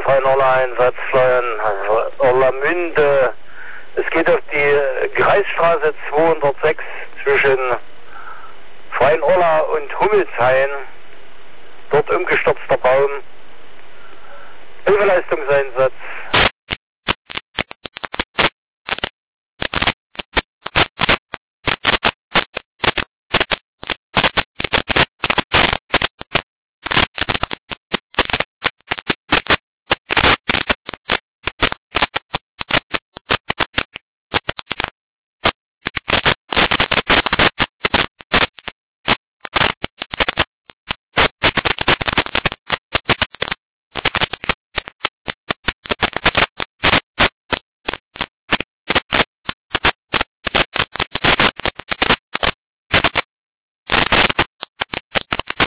Freien-Orla-Einsatz, Orlamünde. Es geht auf die Kreisstraße 206 zwischen Freien-Orla und Hummelshain. Dort umgestürzter Baum. Hilfeleistungseinsatz.